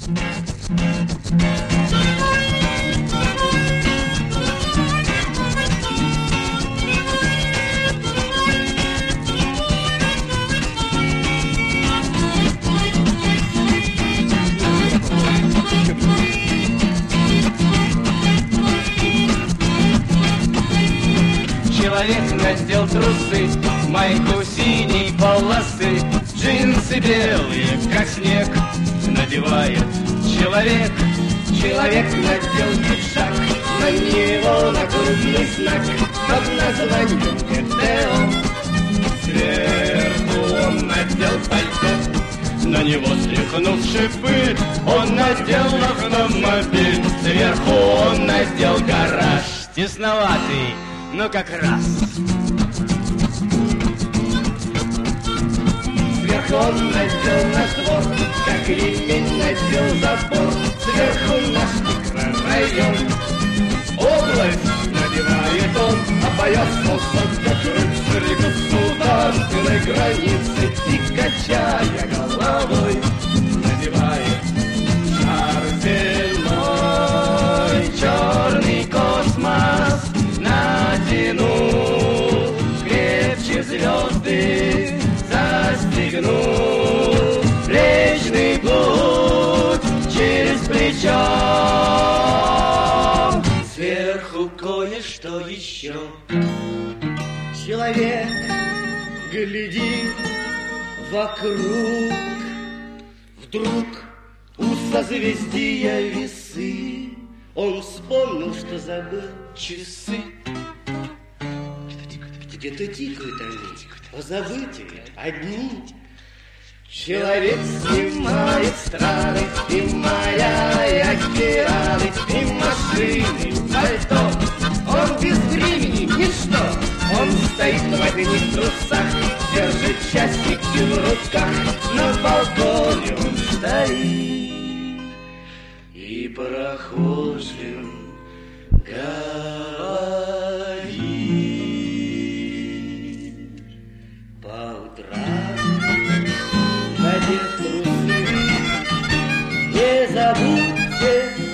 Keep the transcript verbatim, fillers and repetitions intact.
Человек надел трусы, майку синей полосы, джинсы белые, как снег, надевает человек. Человек надел пиджак, на него нагрудный знак под названием ГТО. Сверху он надел пальто, на него стряхнув шипы, он надел автомобиль. Сверху он надел гараж, тесноватый, но как раз. Сверху он надел на двор, как ремень надел забор. Сверху наш микрорайон, область надевает он, опоясался, как рыцарь государственной границы, и, качая головой, надевает шар земной, черный космос. Натяну крепче звезды, застегну Млечный путь через плечо. Сверху кое-что еще. Человек глядит вокруг, вдруг у созвездия весы. Он вспомнил, что забыл часы. Где-то тикают они, позабытые, одни. Человек снимает страны, и моря, и океаны, и машины, пальто. Он без времени, ничто. Он стоит в одних трусах, держит часики в руках. На балконе он стоит и прохожим говорит: по утрам, надев трусы, не забудьте